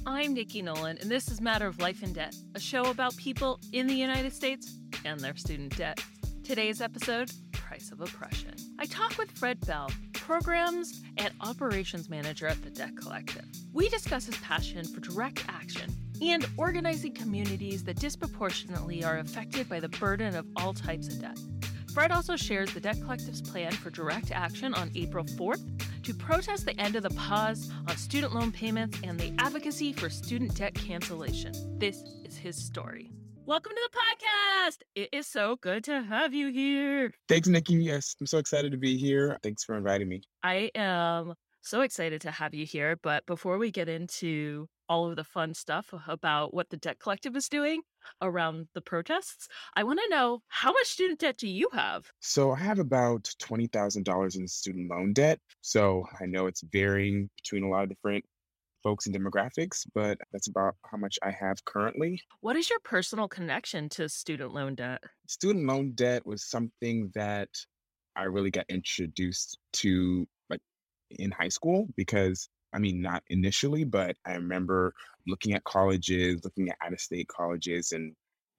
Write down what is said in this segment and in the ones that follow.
I'm Nikki Nolan, and this is Matter of Life and Debt, a show about people in the United States and their student debt. Today's episode, Price of Oppression. I talk with Fred Bell, Programs and Operations Manager at the Debt Collective. We discuss his passion for direct action and organizing communities that disproportionately are affected by the burden of all types of debt. Fred also shares the Debt Collective's plan for direct action on April 4th to protest the end of the pause on student loan payments and the advocacy for student debt cancellation. This is his story. Welcome to the podcast. It is so good to have you here. Thanks, Nikki. Yes, I'm so excited to be here. Thanks for inviting me. I am so excited to have you here. But before we get into all of the fun stuff about what the Debt Collective is doing around the protests, I want to know, how much student debt do you have? So I have about $20,000 in student loan debt. So I know it's varying between a lot of different folks and demographics, but that's about how much I have currently. What is your personal connection to student loan debt? Student loan debt was something that I really got introduced to like in high school because not initially, but I remember looking at colleges, looking at out-of-state colleges and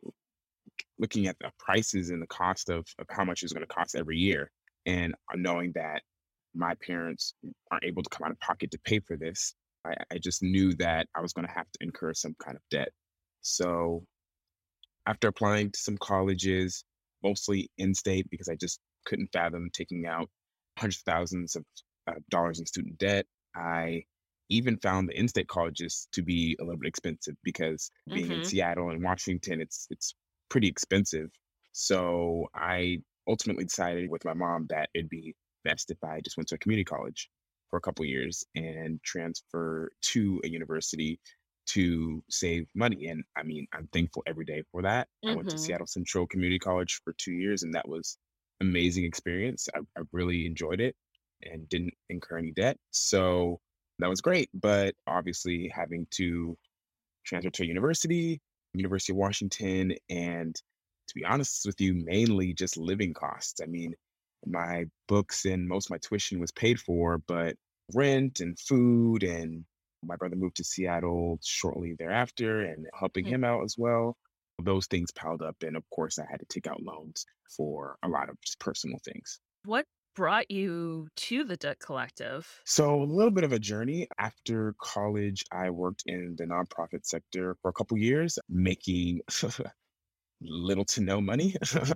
looking at the prices and the cost of how much it's going to cost every year. And knowing that my parents aren't able to come out of pocket to pay for this, I just knew that I was going to have to incur some kind of debt. So after applying to some colleges, mostly in-state, because I just couldn't fathom taking out hundreds of thousands of dollars in student debt, I even found the in-state colleges to be a little bit expensive because being in Seattle and Washington, it's pretty expensive. So I ultimately decided with my mom that it'd be best if I just went to a community college for a couple of years and transfer to a university to save money. And I'm thankful every day for that. I went to Seattle Central Community College for 2 years, and that was an amazing experience. I really enjoyed it and didn't incur any debt. So that was great. But obviously having to transfer to a University of Washington, and to be honest with you, mainly just living costs. My books and most of my tuition was paid for, but rent and food, and my brother moved to Seattle shortly thereafter and helping him out as well. Those things piled up. And of course, I had to take out loans for a lot of just personal things. What brought you to the Debt Collective? So a little bit of a journey. After college, I worked in the nonprofit sector for a couple years, making little to no money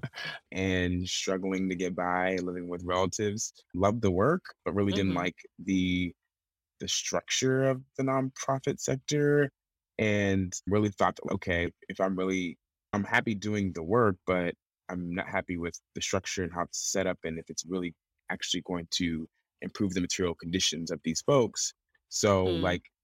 and struggling to get by, living with relatives. Loved the work, but really didn't like the structure of the nonprofit sector, and really thought that, okay, if I'm happy doing the work, but I'm not happy with the structure and how it's set up, and if it's really actually going to improve the material conditions of these folks. So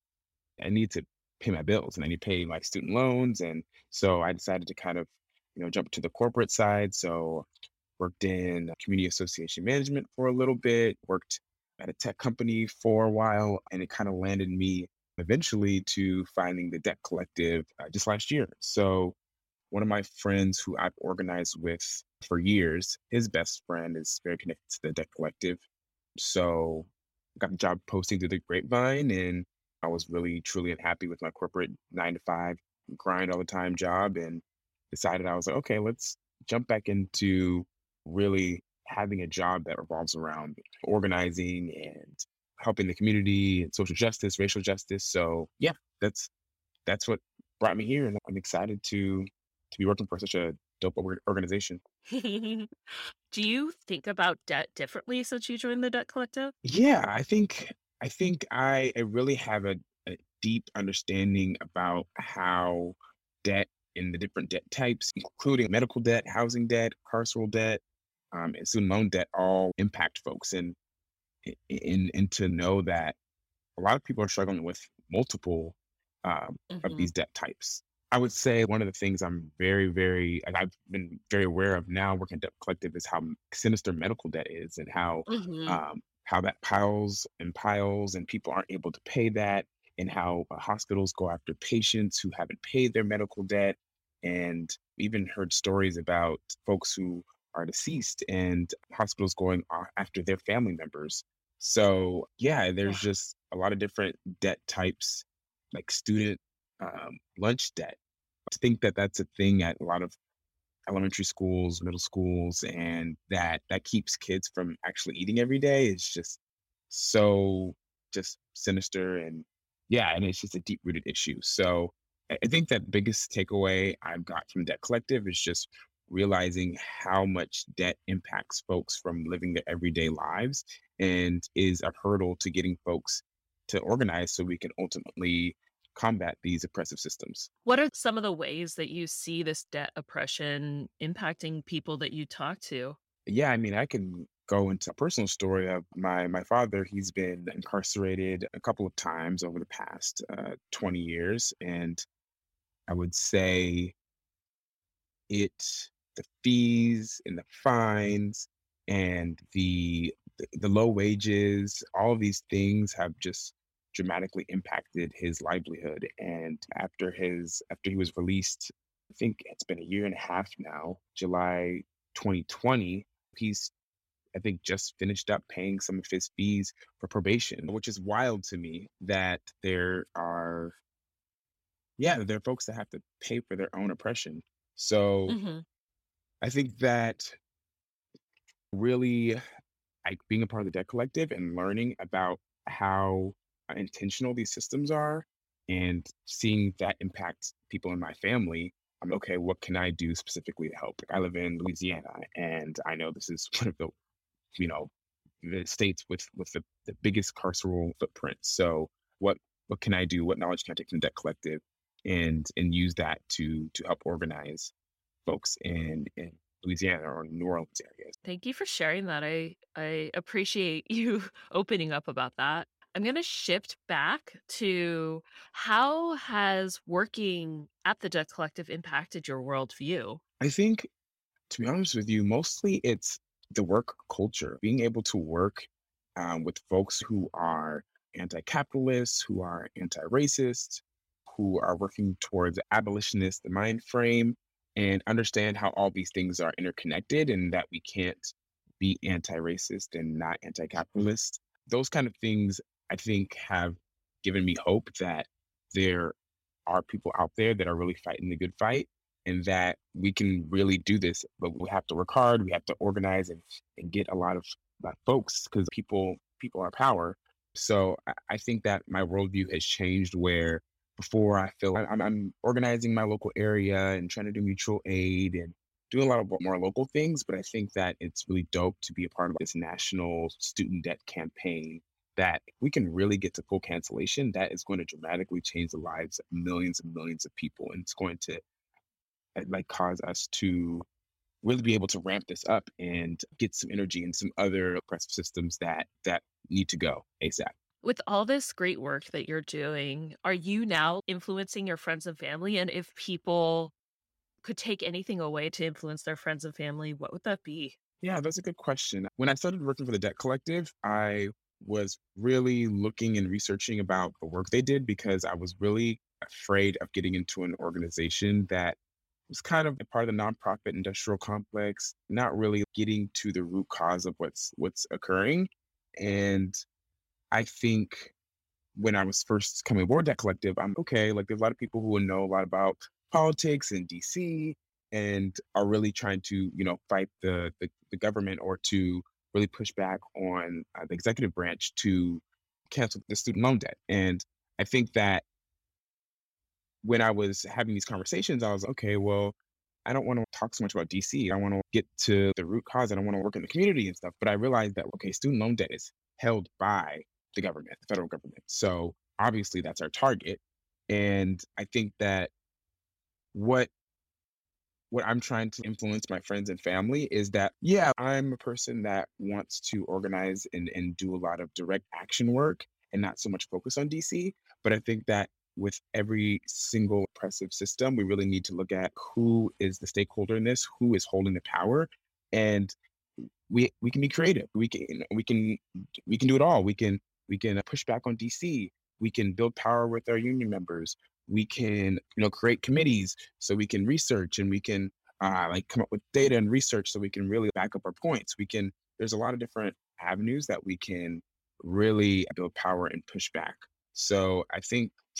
I need to pay my bills and I need to pay my student loans. And so I decided to kind of, jump to the corporate side. So worked in community association management for a little bit, worked at a tech company for a while, and it kind of landed me eventually to finding the Debt Collective just last year. So one of my friends who I've organized with for years, his best friend is very connected to the Debt Collective. So I got the job posting through the grapevine, and I was really, truly unhappy with my corporate 9-to-5 grind all the time job, and decided I was like, okay, let's jump back into really having a job that revolves around organizing and helping the community and social justice, racial justice. So yeah, that's what brought me here. And I'm excited to be working for such a dope organization. Do you think about debt differently since you joined the Debt Collective? Yeah, I think I really have a deep understanding about how debt in the different debt types, including medical debt, housing debt, carceral debt, and student loan debt, all impact folks. And to know that a lot of people are struggling with multiple of these debt types. I would say one of the things I'm very, I've been very aware of now working at Debt Collective is how sinister medical debt is, and how that piles and piles and people aren't able to pay that, and how hospitals go after patients who haven't paid their medical debt, and even heard stories about folks who are deceased and hospitals going after their family members. So yeah, there's just a lot of different debt types like student lunch debt. I think that that's a thing at a lot of elementary schools, middle schools, and that keeps kids from actually eating every day. Is just so just sinister, and yeah, and it's just a deep rooted issue. So I think that biggest takeaway I've got from Debt Collective is just realizing how much debt impacts folks from living their everyday lives and is a hurdle to getting folks to organize so we can ultimately combat these oppressive systems. What are some of the ways that you see this debt oppression impacting people that you talk to? Yeah, I mean, I can go into a personal story of my father. He's been incarcerated a couple of times over the past 20 years, and I would say the fees and the fines and the low wages, all of these things have just dramatically impacted his livelihood. And after he was released, I think it's been a year and a half now, July 2020, he's I think just finished up paying some of his fees for probation, which is wild to me that there are folks that have to pay for their own oppression. So Mhm. I think that really, like, being a part of the Debt Collective and learning about how intentional these systems are and seeing that impact people in my family, I'm okay, what can I do specifically to help? Like, I live in Louisiana, and I know this is one of you know, the states with the biggest carceral footprint. So what what can I do? What knowledge can I take from Debt Collective and use that to help organize folks in Louisiana or New Orleans areas? Thank you for sharing that. I appreciate you opening up about that. I'm going to shift back to how has working at the Debt Collective impacted your worldview? I think, to be honest with you, mostly it's the work culture, being able to work with folks who are anti-capitalist, who are anti-racist, who are working towards abolitionist mind frame, and understand how all these things are interconnected and that we can't be anti-racist and not anti-capitalist. Those kind of things, I think, have given me hope that there are people out there that are really fighting the good fight and that we can really do this, but we have to work hard. We have to organize and get a lot of folks because people are power. So I think that my worldview has changed where before I feel I'm organizing my local area and trying to do mutual aid and doing a lot of more local things. But I think that it's really dope to be a part of this national student debt campaign that if we can really get to full cancellation, that is going to dramatically change the lives of millions and millions of people. And it's going to like cause us to really be able to ramp this up and get some energy in some other oppressive systems that need to go ASAP. With all this great work that you're doing, are you now influencing your friends and family? And if people could take anything away to influence their friends and family, what would that be? Yeah, that's a good question. When I started working for the Debt Collective, I was really looking and researching about the work they did because I was really afraid of getting into an organization that was kind of a part of the nonprofit industrial complex, not really getting to the root cause of what's occurring. And I think when I was first coming aboard that collective, I'm okay. Like, there's a lot of people who will know a lot about politics in DC and are really trying to, fight the government or to really push back on the executive branch to cancel the student loan debt. And I think that when I was having these conversations, I was okay, well, I don't want to talk so much about DC. I want to get to the root cause. I don't want to work in the community and stuff. But I realized that, okay, student loan debt is held by the government, the federal government. So obviously that's our target. And I think that what what I'm trying to influence my friends and family is that, yeah, I'm a person that wants to organize and do a lot of direct action work and not so much focus on DC. But I think that with every single oppressive system, we really need to look at who is the stakeholder in this, who is holding the power, and we can be creative. We can do it all. We can push back on DC. We can build power with our union members. We can create committees so we can research and we can like come up with data and research so we can really back up our points. There's a lot of different avenues that we can really build power and push back. So I think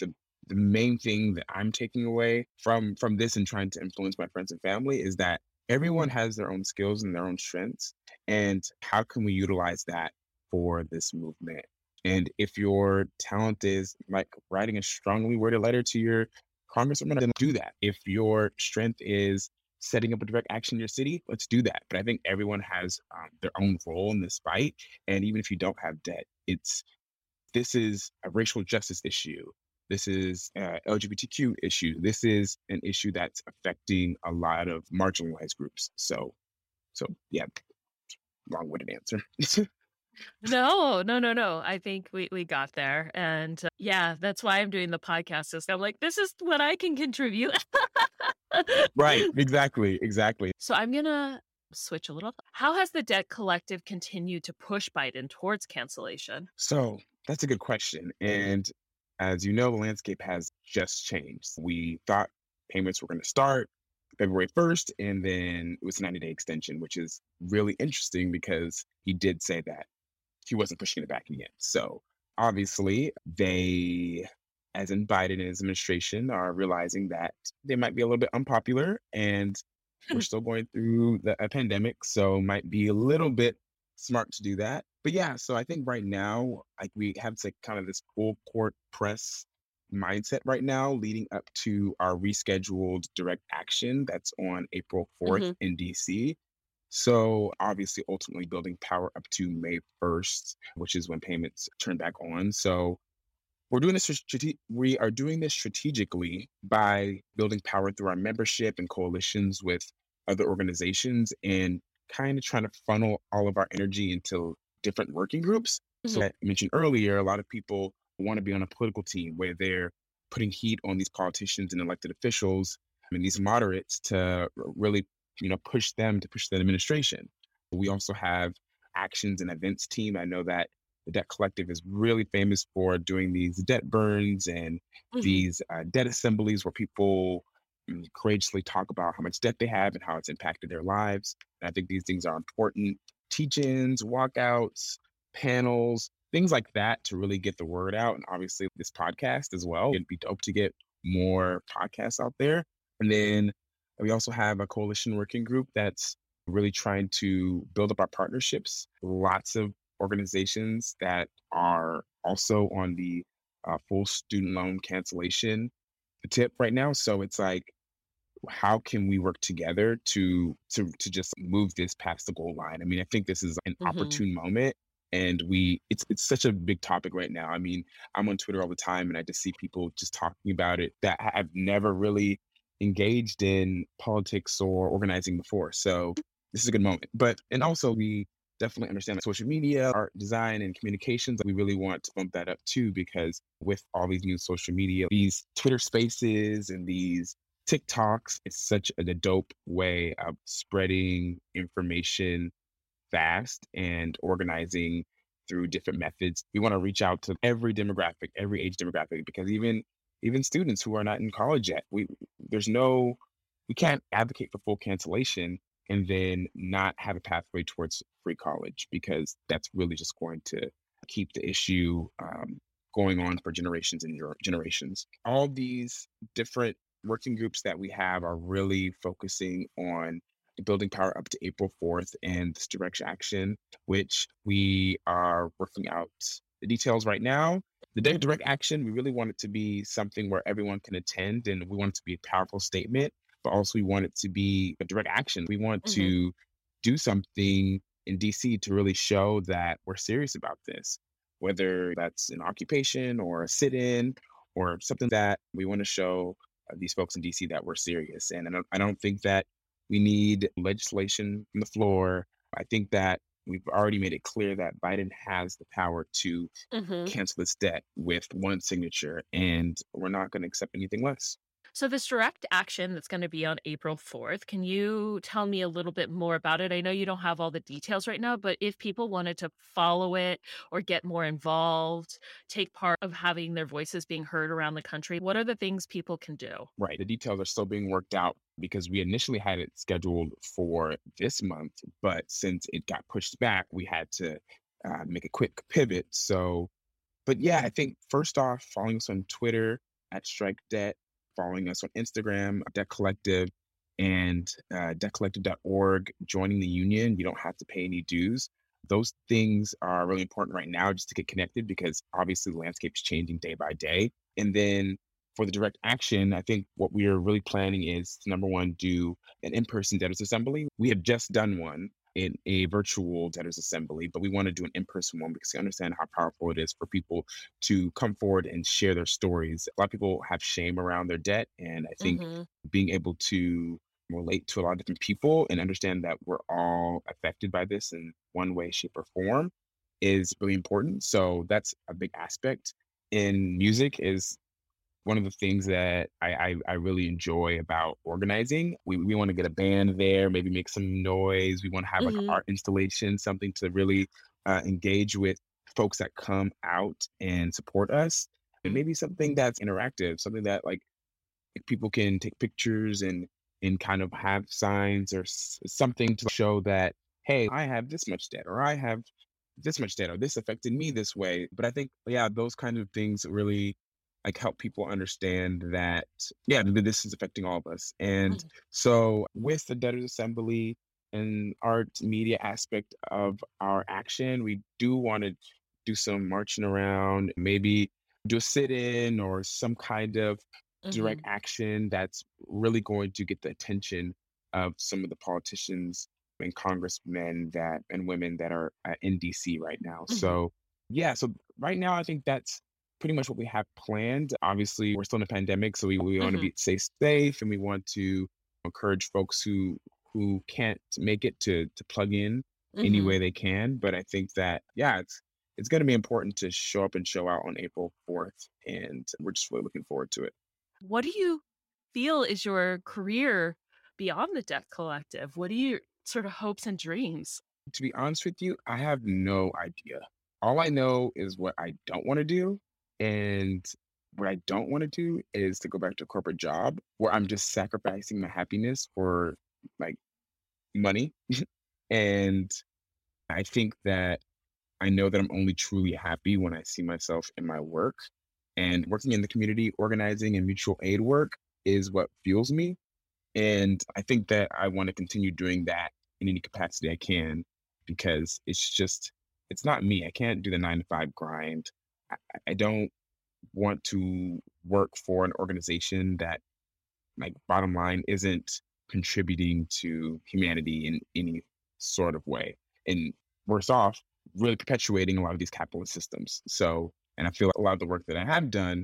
the main thing that I'm taking away from this and trying to influence my friends and family is that everyone has their own skills and their own strengths. And how can we utilize that for this movement? And if your talent is like writing a strongly worded letter to your congresswoman, then do that. If your strength is setting up a direct action in your city, let's do that. But I think everyone has their own role in this fight. And even if you don't have debt, this is a racial justice issue. This is LGBTQ issue. This is an issue that's affecting a lot of marginalized groups. So yeah, long-winded answer. No. I think we got there. And yeah, that's why I'm doing the podcast. Is I'm like, this is what I can contribute. Right. Exactly. So I'm going to switch a little. How has the Debt Collective continued to push Biden towards cancellation? So that's a good question. And as you know, the landscape has just changed. We thought payments were going to start February 1st, and then it was a 90-day extension, which is really interesting because he did say that he wasn't pushing it back again. So obviously they, as in Biden and his administration, are realizing that they might be a little bit unpopular, and we're still going through a pandemic, so might be a little bit smart to do that. But yeah, so I think right now, like we have to kind of this full court press mindset right now, leading up to our rescheduled direct action that's on April 4th in DC. So obviously, ultimately building power up to May 1st, which is when payments turn back on. So we are doing this strategically by building power through our membership and coalitions with other organizations, and kind of trying to funnel all of our energy into different working groups. So I mentioned earlier, a lot of people want to be on a political team where they're putting heat on these politicians and elected officials and these moderates to really, push the administration. We also have actions and events team. I know that the Debt Collective is really famous for doing these debt burns and these debt assemblies where people courageously talk about how much debt they have and how it's impacted their lives. And I think these things are important. Teach-ins, walkouts, panels, things like that to really get the word out. And obviously this podcast as well. It'd be dope to get more podcasts out there. And then we also have a coalition working group that's really trying to build up our partnerships. Lots of organizations that are also on the full student loan cancellation tip right now. So it's like, how can we work together to just move this past the goal line? I mean, I think this is an opportune moment, and it's such a big topic right now. I mean, I'm on Twitter all the time, and I just see people just talking about it that have never really engaged in politics or organizing before. So this is a good moment. And also we definitely understand that social media, art, design, and communications, we really want to bump that up too, because with all these new social media, these Twitter spaces and these TikToks, it's such a dope way of spreading information fast and organizing through different methods. We want to reach out to every demographic, every age demographic, because even students who are not in college yet, we can't advocate for full cancellation and then not have a pathway towards free college, because that's really just going to keep the issue going on for generations and generations. All these different working groups that we have are really focusing on building power up to April 4th and this direct action, which we are working out the details right now. The day of direct action, we really want it to be something where everyone can attend, and we want it to be a powerful statement, but also we want it to be a direct action. We want to do something in DC to really show that we're serious about this, whether that's an occupation or a sit-in or something, that we want to show these folks in DC that we're serious. And I don't think that we need legislation from the floor. I think that we've already made it clear that Biden has the power to cancel this debt with one signature, and we're not going to accept anything less. So this direct action that's going to be on April 4th, can you tell me a little bit more about it? I know you don't have all the details right now, but if people wanted to follow it or get more involved, take part of having their voices being heard around the country, what are the things people can do? Right. The details are still being worked out, because we initially had it scheduled for this month, but since it got pushed back, we had to make a quick pivot. So, but yeah, I think first off, following us on Twitter, at Strike Debt, following us on Instagram, Debt Collective, and debtcollective.org, joining the union. You don't have to pay any dues. Those things are really important right now just to get connected because obviously the landscape's changing day by day. And then for the direct action, I think what we are really planning is to, number one, do an in-person debtors assembly. We have just done one in a virtual debtors assembly, but we want to do an in-person one because we understand how powerful it is for people to come forward and share their stories. A lot of people have shame around their debt, and I think Hmm. being able to relate to a lot of different people and understand that we're all affected by this in one way, shape, or form is really important. So that's a big aspect. In music is one of the things that I really enjoy about organizing. We want to get a band there, maybe make some noise. We want to have like Hmm. art installation, something to really engage with folks that come out and support us. And maybe something that's interactive, something that like people can take pictures and kind of have signs or something to show that, hey, I have this much debt or I have this much debt or this affected me this way. But I think, yeah, those kind of things really like help people understand that, yeah, this is affecting all of us. And so with the debtors assembly and art media aspect of our action, we do want to do some marching around, maybe do a sit-in or some kind of direct Hmm. action that's really going to get the attention of some of the politicians and congressmen that and women that are in DC right now. Hmm. So yeah, so right now I think that's pretty much what we have planned. Obviously, we're still in a pandemic, so we want to Hmm. be stay safe, and we want to encourage folks who can't make it to plug in any Hmm. way they can. But I think that yeah, it's going to be important to show up and show out on April 4th, and we're just really looking forward to it. What do you feel is your career beyond the Debt Collective? What are your sort of hopes and dreams? To be honest with you, I have no idea. All I know is what I don't want to do. And what I don't want to do is to go back to a corporate job where I'm just sacrificing my happiness for like money. And I think that I know that I'm only truly happy when I see myself in my work. And working in the community, organizing and mutual aid work is what fuels me. And I think that I want to continue doing that in any capacity I can because it's not me. I can't do the 9 to 5 grind. I don't want to work for an organization that, like, bottom line, isn't contributing to humanity in any sort of way. And worse off, really perpetuating a lot of these capitalist systems. So, and I feel like a lot of the work that I have done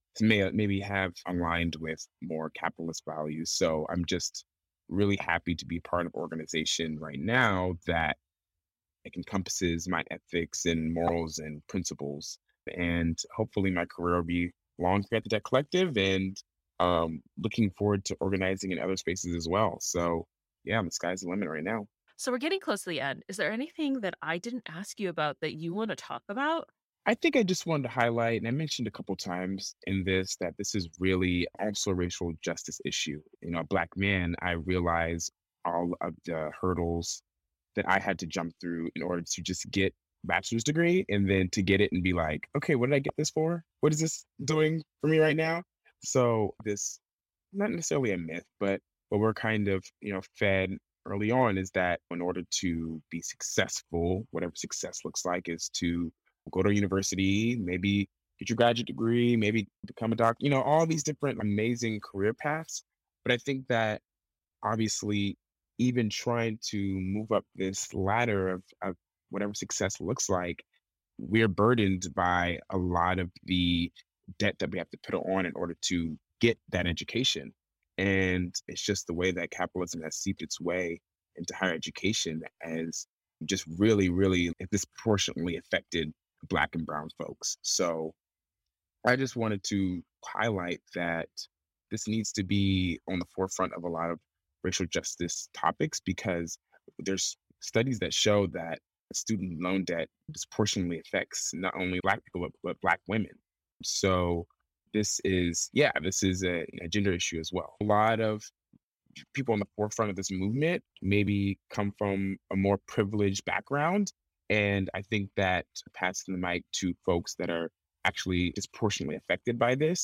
maybe have aligned with more capitalist values. So I'm just really happy to be part of an organization right now that like encompasses my ethics and morals and principles. And hopefully my career will be long here at the Debt Collective and looking forward to organizing in other spaces as well. So yeah, the sky's the limit right now. So we're getting close to the end. Is there anything that I didn't ask you about that you want to talk about? I think I just wanted to highlight, and I mentioned a couple times in this, that this is really also a racial justice issue. You know, a Black man, I realize all of the hurdles that I had to jump through in order to just get bachelor's degree and then to get it and be like, okay, what did I get this for? What is this doing for me right now? So this, not necessarily a myth, but what we're kind of, fed early on is that in order to be successful, whatever success looks like, is to go to university, maybe get your graduate degree, maybe become a doctor, all these different amazing career paths. But I think that obviously, even trying to move up this ladder of whatever success looks like, we're burdened by a lot of the debt that we have to put on in order to get that education. And it's just the way that capitalism has seeped its way into higher education has just really, really disproportionately affected Black and brown folks. So I just wanted to highlight that this needs to be on the forefront of a lot of racial justice topics because there's studies that show that student loan debt disproportionately affects not only Black people, but Black women. So this is a gender issue as well. A lot of people on the forefront of this movement maybe come from a more privileged background. And I think that passing the mic to folks that are actually disproportionately affected by this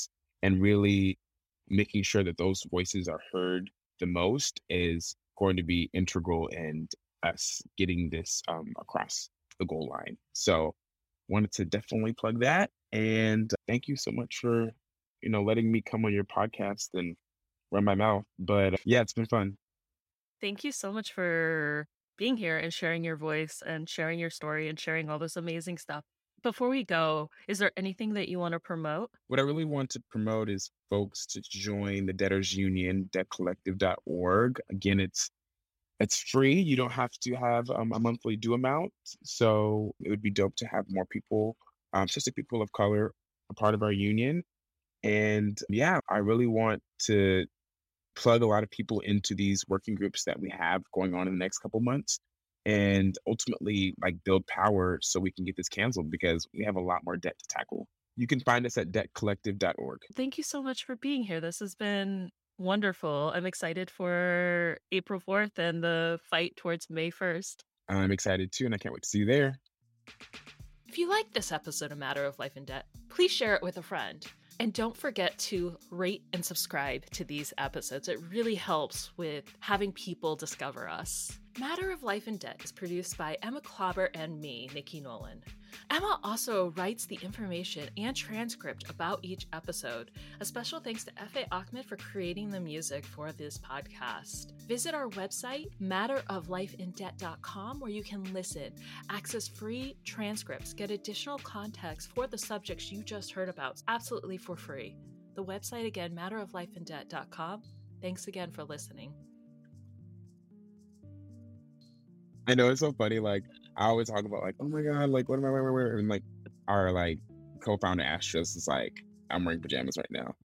and really making sure that those voices are heard the most is going to be integral in us getting this across the goal line. So wanted to definitely plug that. And thank you so much for, letting me come on your podcast and run my mouth. But yeah, it's been fun. Thank you so much for being here and sharing your voice and sharing your story and sharing all this amazing stuff. Before we go, is there anything that you want to promote? What I really want to promote is folks to join the Debtors Union, debtcollective.org. Again, it's free. You don't have to have a monthly due amount. So it would be dope to have more people, especially people of color, a part of our union. And yeah, I really want to plug a lot of people into these working groups that we have going on in the next couple months and ultimately like build power so we can get this canceled because we have a lot more debt to tackle. You can find us at debtcollective.org. Thank you so much for being here. This has been wonderful. I'm excited for April 4th and the fight towards May 1st. I'm excited too, and I can't wait to see you there. If you like this episode of Matter of Life and Debt, please share it with a friend. And don't forget to rate and subscribe to these episodes. It really helps with having people discover us. Matter of Life and Debt is produced by Emma Klauber and me, Nikki Nolan. Emma also writes the information and transcript about each episode. A special thanks to F.A. Ahmed for creating the music for this podcast. Visit our website, matteroflifeindebt.com, where you can listen, access free transcripts, get additional context for the subjects you just heard about, absolutely for free. The website again, matteroflifeindebt.com. Thanks again for listening. I know it's so funny. Like I always talk about like, oh my God, like what am I wearing? And like our like co-founder Astros is like, I'm wearing pajamas right now.